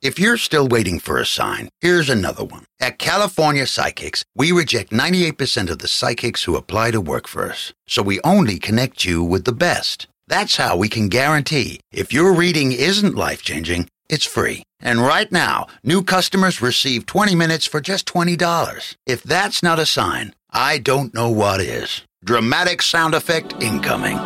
If you're still waiting for a sign, here's another one. At California Psychics, we reject 98% of the psychics who apply to work for us. So we only connect you with the best. That's how we can guarantee if your reading isn't life-changing, it's free. And right now, new customers receive 20 minutes for just $20. If that's not a sign, I don't know what is. Dramatic sound effect incoming.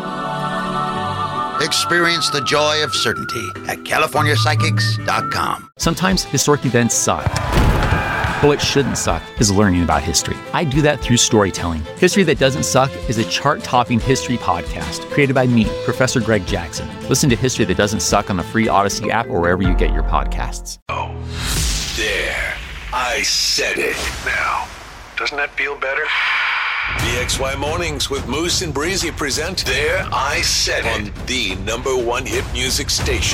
Experience the joy of certainty at CaliforniaPsychics.com. Sometimes historic events suck. But what shouldn't suck is learning about history. I do that through storytelling. History That Doesn't Suck is a chart-topping history podcast created by me, Professor Greg Jackson. Listen to History That Doesn't Suck on the free Odyssey app or wherever you get your podcasts. Oh, there. I said it. Now, doesn't that feel better? BXY Mornings with Moose and Breezy present There I Said It on the #1 hit music station.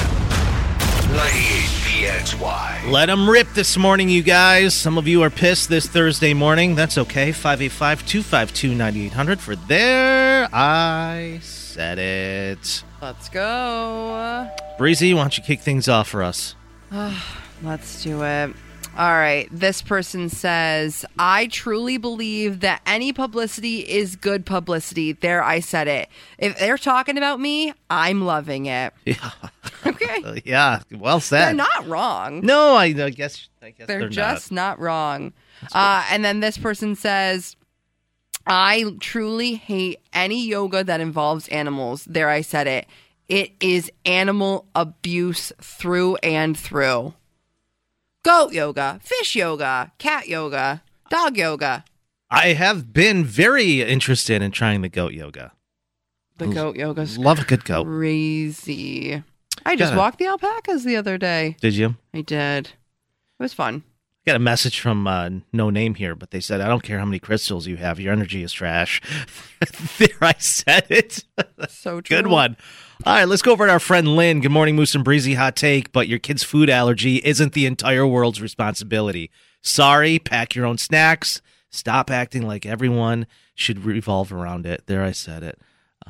98 BXY. Let them rip this morning, you guys. Some of you are pissed this Thursday morning. That's okay. 585-252-9800 for There I Said It. Let's go. Breezy, why don't you kick things off for us? Let's do it. All right. This person says, I truly believe that any publicity is good publicity. There, I said it. If they're talking about me, I'm loving it. Yeah. Okay. Yeah. Well said. They're not wrong. No, I guess they're just not wrong. And then this person says, I truly hate any yoga that involves animals. There, I said it. It is animal abuse through and through. Goat yoga, fish yoga, cat yoga, dog yoga. I have been very interested in trying the goat yoga. The goat yoga's Love a good goat. Crazy. I just walked the alpacas the other day. Did you? I did. It was fun. Got a message from No Name here, but they said, I don't care how many crystals you have. Your energy is trash. There, I said it. So true. Good one. All right, let's go over to our friend Lynn. Good morning, Moose and Breezy. Hot take, but your kid's food allergy isn't the entire world's responsibility. Sorry, pack your own snacks. Stop acting like everyone should revolve around it. There, I said it.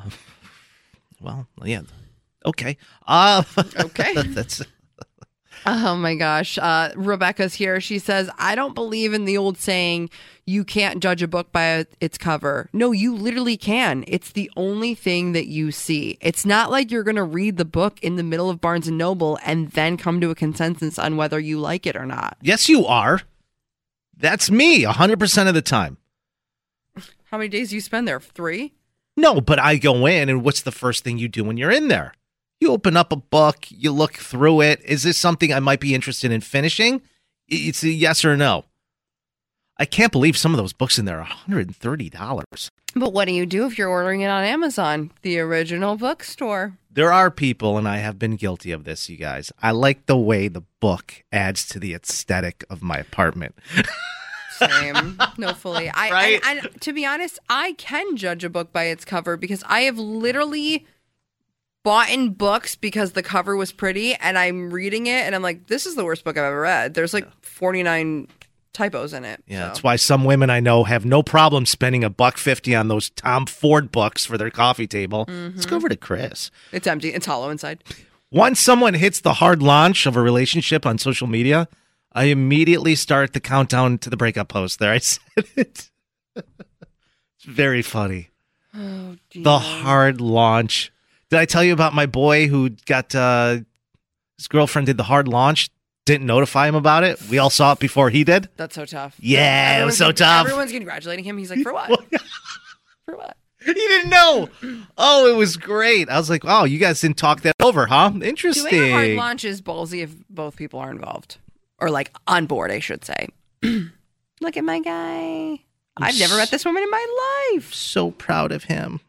Well, yeah. Okay. Okay. That's... Oh my gosh. Rebecca's here. She says, I don't believe in the old saying, you can't judge a book by its cover. No, you literally can. It's the only thing that you see. It's not like you're going to read the book in the middle of Barnes & Noble and then come to a consensus on whether you like it or not. Yes, you are. That's me 100% of the time. How many days do you spend there? 3? No, but I go in, and what's the first thing you do when you're in there? You open up a book, you look through it. Is this something I might be interested in finishing? It's a yes or no. I can't believe some of those books in there are $130. But what do you do if you're ordering it on Amazon, the original bookstore? There are people, and I have been guilty of this, you guys. I like the way the book adds to the aesthetic of my apartment. Same. No, fully. Right? I, to be honest, I can judge a book by its cover because I have literally bought in books because the cover was pretty, and I'm reading it, and I'm like, this is the worst book I've ever read. There's like 49 typos in it. Yeah, that's why some women I know have no problem spending $150 on those Tom Ford books for their coffee table. Mm-hmm. Let's go over to Chris. It's empty. It's hollow inside. Once someone hits the hard launch of a relationship on social media, I immediately start the countdown to the breakup post. There, I said it. It's very funny. Oh, dear. The hard launch. Did I tell you about my boy who got his girlfriend did the hard launch? Didn't notify him about it. We all saw it before he did. That's so tough. Yeah, it was so tough. Everyone's congratulating him. He's like, for what? For what? He didn't know. Oh, it was great. I was like, oh, you guys didn't talk that over, huh? Interesting. Doing a hard launch is ballsy if both people are involved. Or like on board, I should say. Look at my guy. I've never met this woman in my life. So proud of him.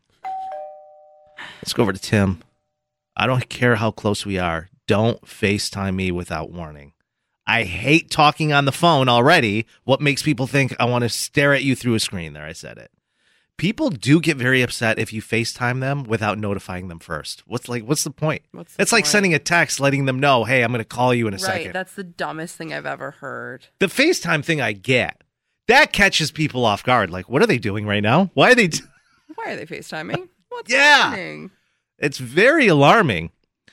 Let's go over to Tim. I don't care how close we are. Don't FaceTime me without warning. I hate talking on the phone already. What makes people think I want to stare at you through a screen? There, I said it. People do get very upset if you FaceTime them without notifying them first. What's the point? It's like sending a text letting them know, hey, I'm going to call you in a second. Right, that's the dumbest thing I've ever heard. The FaceTime thing I get. That catches people off guard. Like, what are they doing right now? Why are they FaceTiming? What's happening? It's very alarming.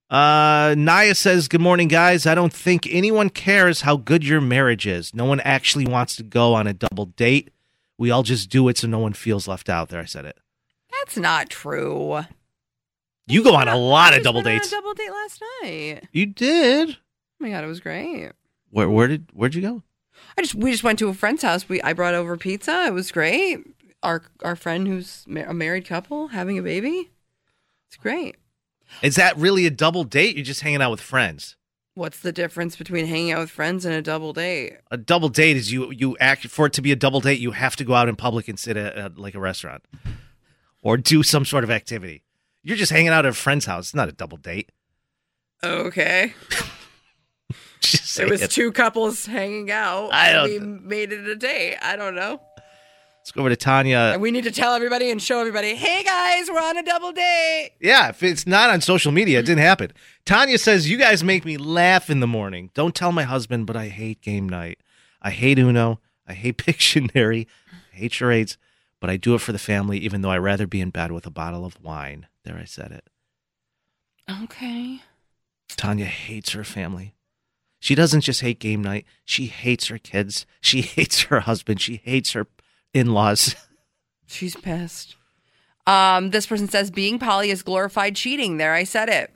Naya says, good morning, guys. I don't think anyone cares how good your marriage is. No one actually wants to go on a double date. We all just do it so no one feels left out. There, I said it. That's not true. You go on a lot of double I dates. just went on a double date last night. You did? Oh my God, it was great. Where'd you go? We just went to a friend's house. I brought over pizza. It was great. Our friend who's a married couple having a baby. It's great. Is that really a double date? You're just hanging out with friends. What's the difference between hanging out with friends and a double date? A double date is you act for it to be a double date. You have to go out in public and sit at like a restaurant or do some sort of activity. You're just hanging out at a friend's house. It's not a double date. Okay. Just It was saying. two couples hanging out. We made it a date. I don't know. Let's go over to Tanya. And we need to tell everybody and show everybody, hey guys, we're on a double date. Yeah, if it's not on social media, it didn't happen. Tanya says, you guys make me laugh in the morning. Don't tell my husband, but I hate game night. I hate Uno. I hate Pictionary. I hate charades. But I do it for the family, even though I'd rather be in bed with a bottle of wine. There, I said it. Okay. Tanya hates her family. She doesn't just hate game night. She hates her kids. She hates her husband. She hates her in-laws. She's pissed. This person says being poly is glorified cheating. There, I said it.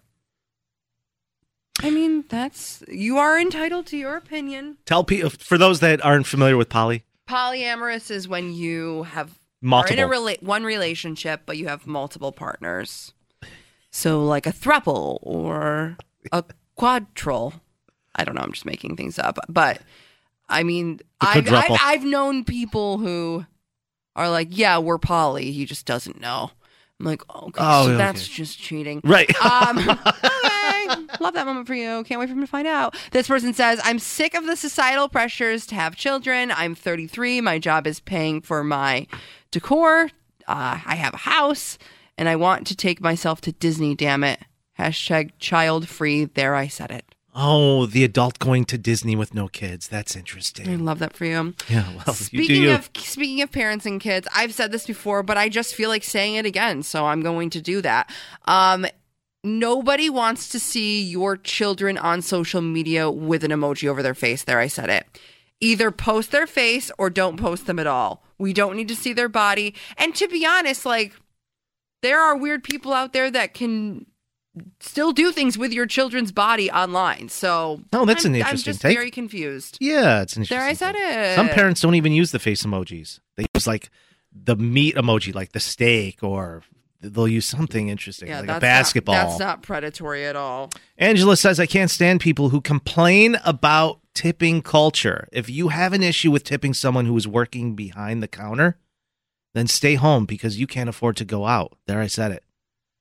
I mean, you are entitled to your opinion. Tell people, for those that aren't familiar with poly. Polyamorous is when you are in one relationship, but you have multiple partners. So like a throuple or a quadruple. I don't know. I'm just making things up. But I mean, I've known people who are like, yeah, we're poly. He just doesn't know. I'm like, okay, that's just cheating. Right. Okay. Love that moment for you. Can't wait for him to find out. This person says, I'm sick of the societal pressures to have children. I'm 33. My job is paying for my decor. I have a house and I want to take myself to Disney, damn it. Hashtag child free. There, I said it. Oh, the adult going to Disney with no kids. That's interesting. I love that for you. Yeah, well, speaking of parents and kids, I've said this before, but I just feel like saying it again, so I'm going to do that. Nobody wants to see your children on social media with an emoji over their face. There, I said it. Either post their face or don't post them at all. We don't need to see their body. And to be honest, like, there are weird people out there that can still do things with your children's body online. So that's an interesting I'm just take. very confused. Yeah, it's an interesting There, I said it. Some parents don't even use the face emojis. They use like the meat emoji, like the steak, or they'll use something interesting, like a basketball. That's not predatory at all. Angela says, I can't stand people who complain about tipping culture. If you have an issue with tipping someone who is working behind the counter, then stay home because you can't afford to go out. There, I said it.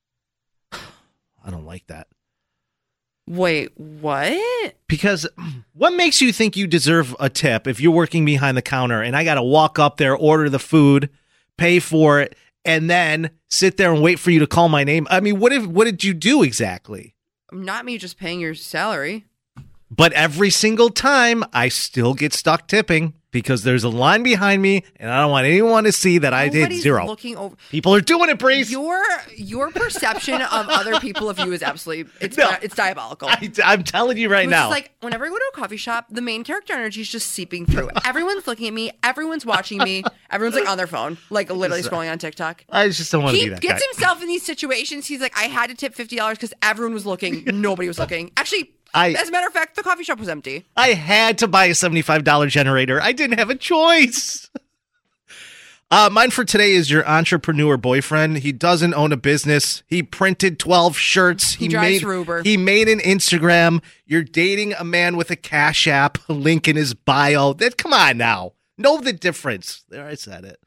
I don't like that. Wait, what? Because what makes you think you deserve a tip if you're working behind the counter and I got to walk up there, order the food, pay for it, and then sit there and wait for you to call my name? I mean, what did you do exactly? Not me just paying your salary. But every single time, I still get stuck tipping because there's a line behind me, and I don't want anyone to see that I did zero. Looking over. People are doing it, Breeze. Your perception of other people of you is absolutely it's diabolical. I'm telling you right now. It's like whenever I go to a coffee shop, the main character energy is just seeping through. Everyone's looking at me. Everyone's watching me. Everyone's like on their phone, like literally scrolling on TikTok. I just don't want to be that guy. He gets himself in these situations. He's like, I had to tip $50 because everyone was looking. Nobody was looking. Actually. As a matter of fact, the coffee shop was empty. I had to buy a $75 generator. I didn't have a choice. Mine for today is your entrepreneur boyfriend. He doesn't own a business. He printed 12 shirts. He drives Uber. He made an Instagram. You're dating a man with a Cash App link in his bio. Come on now. Know the difference. There, I said it.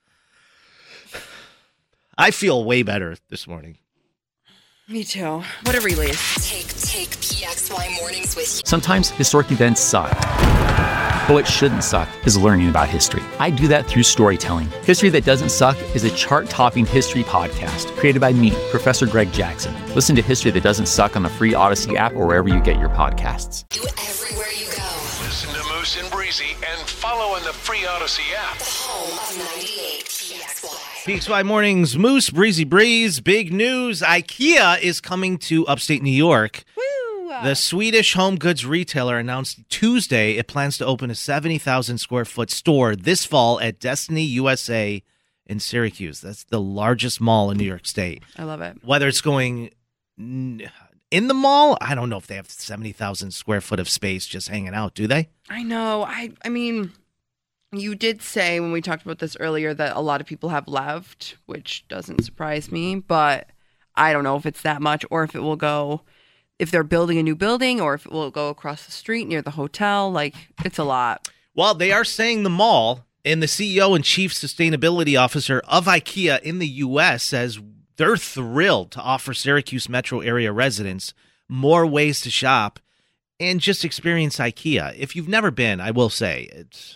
I feel way better this morning. Me too. What a release. Take PXY mornings with you. Sometimes historic events suck. But what shouldn't suck is learning about history. I do that through storytelling. History That Doesn't Suck is a chart-topping history podcast created by me, Professor Greg Jackson. Listen to History That Doesn't Suck on the free Odyssey app or wherever you get your podcasts. You everywhere you go. Listen to Moose and Breezy and follow on the free Odyssey app. The home of 98 PXY. PXY Mornings, Moose, Breezy Breeze, big news. IKEA is coming to upstate New York. Woo! The Swedish home goods retailer announced Tuesday it plans to open a 70,000 square foot store this fall at Destiny USA in Syracuse. That's the largest mall in New York State. I love it. Whether it's going in the mall, I don't know if they have 70,000 square foot of space just hanging out, do they? I know. I mean, you did say when we talked about this earlier that a lot of people have left, which doesn't surprise me, but I don't know if it's that much or if it will go, if they're building a new building or if it will go across the street near the hotel. Like, it's a lot. Well, they are saying the mall, and the CEO and chief sustainability officer of IKEA in the U.S. says they're thrilled to offer Syracuse metro area residents more ways to shop and just experience IKEA. If you've never been, I will say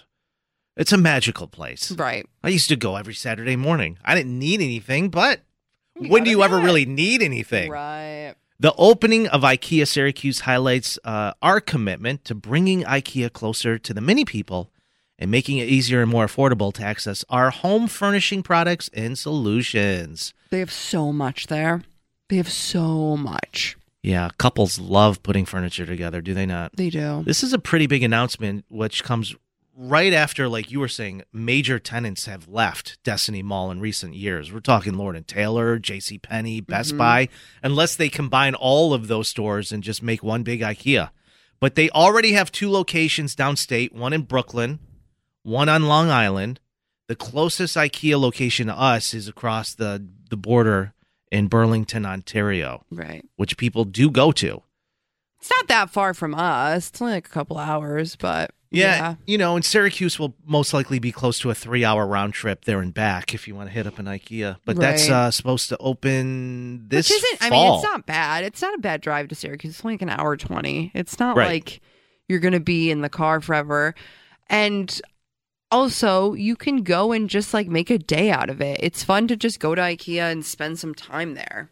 it's a magical place. Right. I used to go every Saturday morning. I didn't need anything, but when do you ever really need anything? Right. The opening of IKEA Syracuse highlights our commitment to bringing IKEA closer to the many people and making it easier and more affordable to access our home furnishing products and solutions. They have so much there. They have so much. Yeah, couples love putting furniture together, do they not? They do. This is a pretty big announcement, which comes right after, like you were saying, major tenants have left Destiny Mall in recent years. We're talking Lord & Taylor, JCPenney, Best Buy, unless they combine all of those stores and just make one big IKEA. But they already have 2 locations downstate, one in Brooklyn, one on Long Island. The closest IKEA location to us is across the border in Burlington, Ontario, Right. which people do go to. It's not that far from us. It's only like a couple hours, but Yeah, you know, and Syracuse will most likely be close to a 3-hour round trip there and back if you want to hit up an IKEA. But that's Right. Supposed to open this Which isn't, fall. I mean, it's not bad. It's not a bad drive to Syracuse. It's only like an hour 20. It's not Right. like you're going to be in the car forever. And also, you can go and just like make a day out of it. It's fun to just go to IKEA and spend some time there.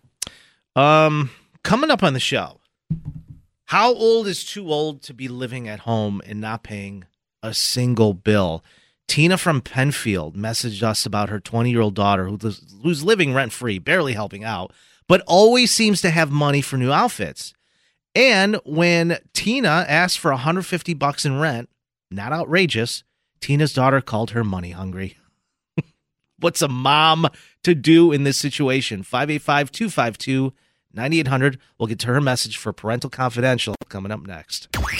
Coming up on the show, how old is too old to be living at home and not paying a single bill? Tina from Penfield messaged us about her 20-year-old daughter who's living rent-free, barely helping out, but always seems to have money for new outfits. And when Tina asked for $150 in rent, not outrageous, Tina's daughter called her money hungry. What's a mom to do in this situation? 585-252-9800. We'll get to her message for Parental Confidential coming up next. 98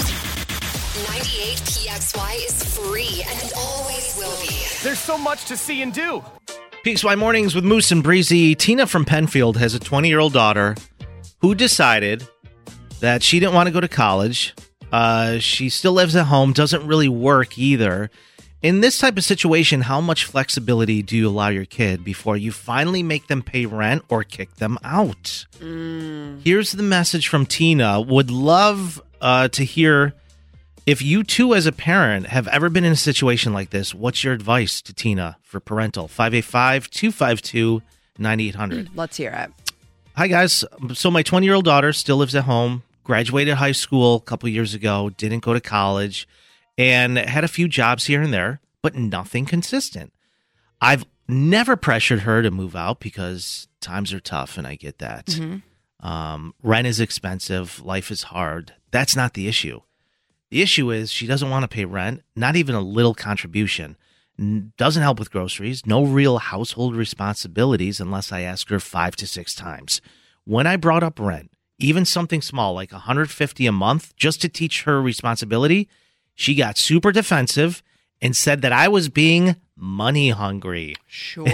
PXY is free and always will be. There's so much to see and do. PXY Mornings with Moose and Breezy. Tina from Penfield has a 20-year-old daughter who decided that she didn't want to go to college. She still lives at home, doesn't really work either. In this type of situation, how much flexibility do you allow your kid before you finally make them pay rent or kick them out? Here's the message from Tina. Would love to hear if you too, as a parent, have ever been in a situation like this. What's your advice to Tina for parental? 585-252-9800. Let's hear it. Hi, guys. So my 20-year-old daughter still lives at home, graduated high school a couple years ago, didn't go to college, and had a few jobs here and there, but nothing consistent. I've never pressured her to move out because times are tough, and I get that. Rent is expensive. Life is hard. That's not the issue. The issue is she doesn't want to pay rent, not even a little contribution. Doesn't help with groceries, no real household responsibilities unless I ask her 5 to 6 times. When I brought up rent, even something small like $150 a month just to teach her responsibility, she got super defensive and said that I was being money hungry. Sure.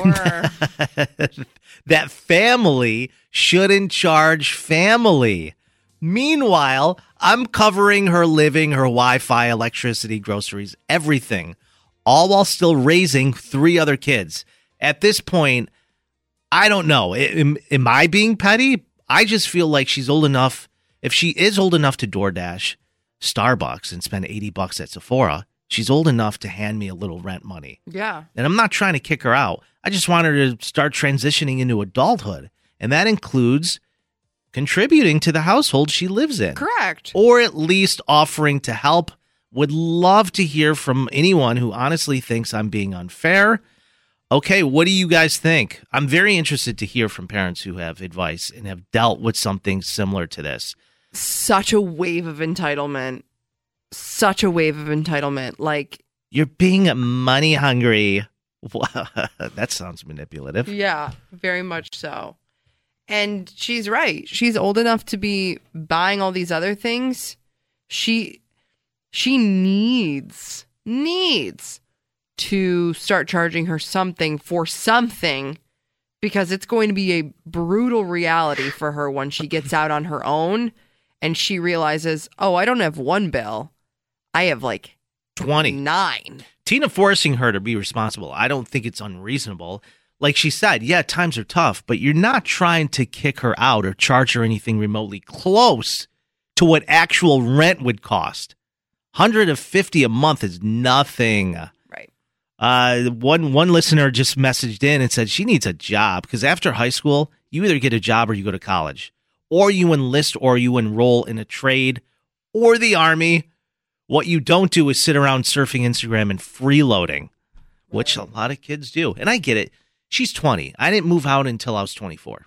That family shouldn't charge family. Meanwhile, I'm covering her living, her Wi-Fi, electricity, groceries, everything, all while still raising 3 other kids. At this point, I don't know. Am I being petty? I just feel like she's old enough. If she is old enough to DoorDash Starbucks and spend $80 at Sephora, she's old enough to hand me a little rent money. Yeah. And I'm not trying to kick her out. I just want her to start transitioning into adulthood. And that includes contributing to the household she lives in. Correct. Or at least offering to help. Would love to hear from anyone who honestly thinks I'm being unfair. Okay, what do you guys think? I'm very interested to hear from parents who have advice and have dealt with something similar to this. such a wave of entitlement. Such a wave of entitlement. Like, you're being money hungry. That sounds manipulative. yeah, very much so. And she's right. She's old enough to be buying all these other things. She needs to start charging her something for something, because it's going to be a brutal reality for her when she gets out on her own and she realizes, oh, I don't have one bill. I have like 20. 9. Tina forcing her to be responsible, I don't think it's unreasonable. Like she said, yeah, times are tough, but you're not trying to kick her out or charge her anything remotely close to what actual rent would cost. $150 a month is nothing. Right. One listener just messaged in and said she needs a job, because after high school, you either get a job or you go to college, or you enlist or you enroll in a trade or the army. What you don't do is sit around surfing Instagram and freeloading, which a lot of kids do. And I get it. She's 20. I didn't move out until I was 24.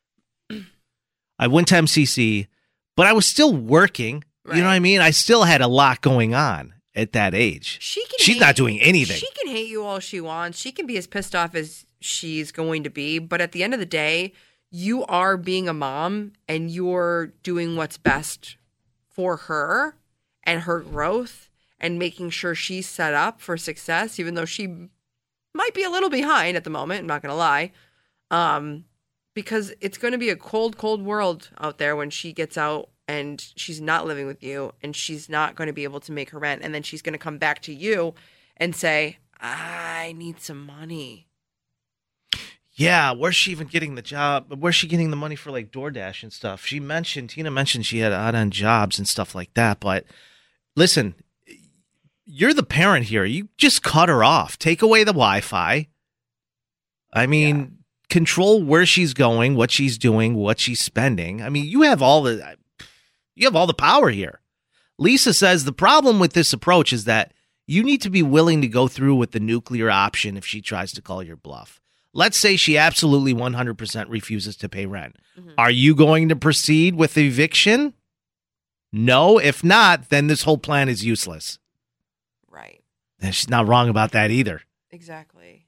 I went to MCC, but I was still working. Right. You know what I mean? I still had a lot going on at that age. She's not doing anything. She can hate you all she wants. She can be as pissed off as she's going to be. But at the end of the day, you are being a mom and you're doing what's best for her and her growth and making sure she's set up for success, even though she might be a little behind at the moment. I'm not going to lie. Because it's going to be a cold, cold world out there when she gets out and she's not living with you and she's not going to be able to make her rent. And then she's going to come back to you and say, I need some money. Yeah, where's she even getting the job? Where's she getting the money for like DoorDash and stuff? Tina mentioned she had odd-end jobs and stuff like that. But listen, you're the parent here. You just cut her off. Take away the Wi-Fi. I mean, control where she's going, what she's doing, what she's spending. I mean, you have all the power here. Lisa says the problem with this approach is that you need to be willing to go through with the nuclear option if she tries to call your bluff. Let's say she absolutely 100% refuses to pay rent. Mm-hmm. Are you going to proceed with eviction? No. If not, then this whole plan is useless. Right. And she's not wrong about that either. Exactly.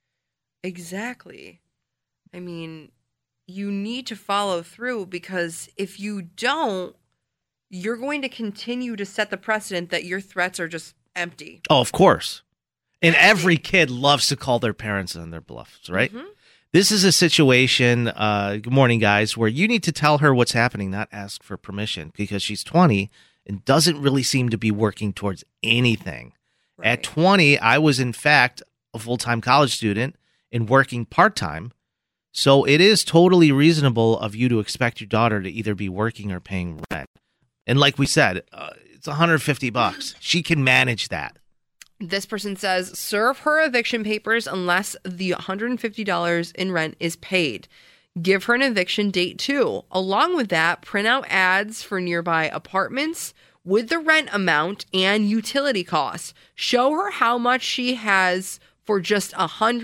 I mean, you need to follow through, because if you don't, you're going to continue to set the precedent that your threats are just empty. Oh, of course. And every kid loves to call their parents on their bluffs, right? Mm-hmm. This is a situation, good morning, guys, where you need to tell her what's happening, not ask for permission, because she's 20 and doesn't really seem to be working towards anything. Right. At 20, I was, in fact, a full-time college student and working part-time. So it is totally reasonable of you to expect your daughter to either be working or paying rent. And like we said, it's $150. She can manage that. This person says, serve her eviction papers unless the $150 in rent is paid. Give her an eviction date too. Along with that, print out ads for nearby apartments with the rent amount and utility costs. Show her how much she has for just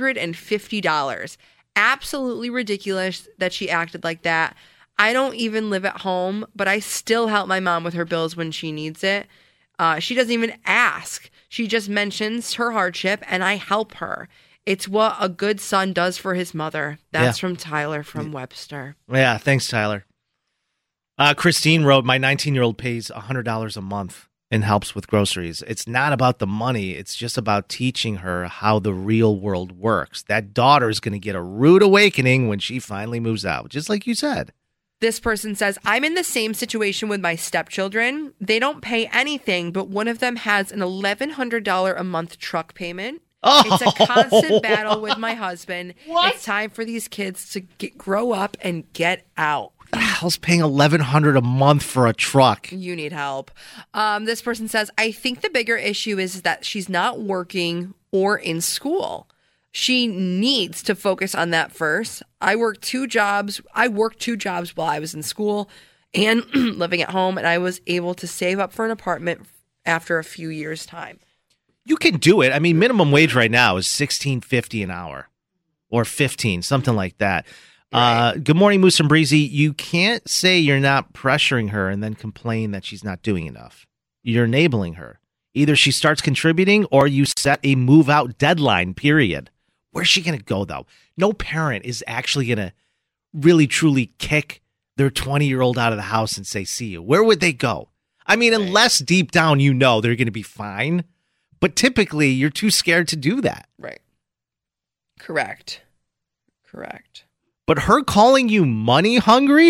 $150. Absolutely ridiculous that she acted like that. I don't even live at home, but I still help my mom with her bills when she needs it. She doesn't even ask. She just mentions her hardship, and I help her. It's what a good son does for his mother. That's from Tyler from Webster. Yeah, thanks, Tyler. Christine wrote, my 19-year-old pays $100 a month and helps with groceries. It's not about the money. It's just about teaching her how the real world works. That daughter is going to get a rude awakening when she finally moves out, just like you said. This person says, I'm in the same situation with my stepchildren. They don't pay anything, but one of them has an $1,100 a month truck payment. Oh, it's a constant battle with my husband. What? It's time for these kids to grow up and get out. The hell's paying $1,100 a month for a truck? You need help. This person says, I think the bigger issue is that she's not working or in school. She needs to focus on that first. I worked two jobs while I was in school and living at home, and I was able to save up for an apartment after a few years' time. You can do it. I mean, minimum wage right now is $16.50 an hour or $15, something like that. Good morning, Moose and Breezy. You can't say you're not pressuring her and then complain that she's not doing enough. You're enabling her. Either she starts contributing or you set a move out deadline, period. Where's she going to go, though? No parent is actually going to really, truly kick their 20-year-old out of the house and say, see you. Where would they go? I mean, unless deep down you know they're going to be fine. But typically, you're too scared to do that. Right. Correct. But her calling you money hungry?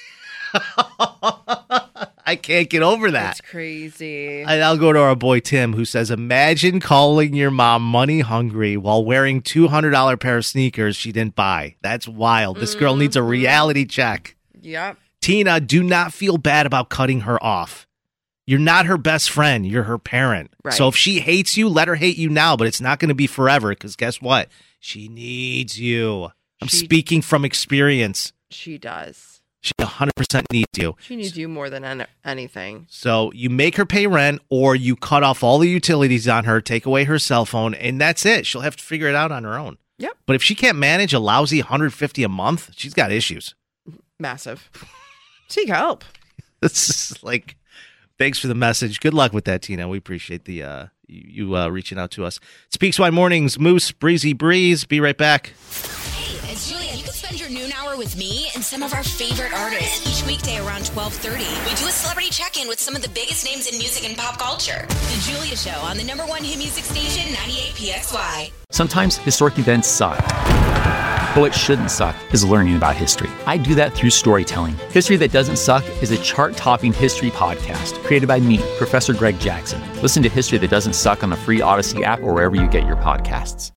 I can't get over that. That's crazy. And I'll go to our boy Tim, who says, imagine calling your mom money hungry while wearing $200 pair of sneakers she didn't buy. That's wild. This girl needs a reality check. Yep. Tina, do not feel bad about cutting her off. You're not her best friend. You're her parent. Right. So if she hates you, let her hate you now, but it's not going to be forever because guess what? She needs you. I'm speaking from experience. She does. She 100% needs you. She needs you more than anything. So you make her pay rent or you cut off all the utilities on her, take away her cell phone, and that's it. She'll have to figure it out on her own. Yep. But if she can't manage a lousy $150 a month, she's got issues. Massive. Seek help. This is like, thanks for the message. Good luck with that, Tina. We appreciate the you reaching out to us. Speaks Why Mornings, Moose, Breezy Breeze. Be right back. Hey, it's Julia. You can spend your noon hour with me and some of our favorite artists each weekday around 12:30. We do a celebrity check-in with some of the biggest names in music and pop culture. The Julia Show on the #1 hit music station, 98 PXY. Sometimes historic events suck. But what shouldn't suck is learning about history. I do that through storytelling. History That Doesn't Suck is a chart-topping history podcast created by me, Professor Greg Jackson. Listen to History That Doesn't Suck on the free Odyssey app or wherever you get your podcasts.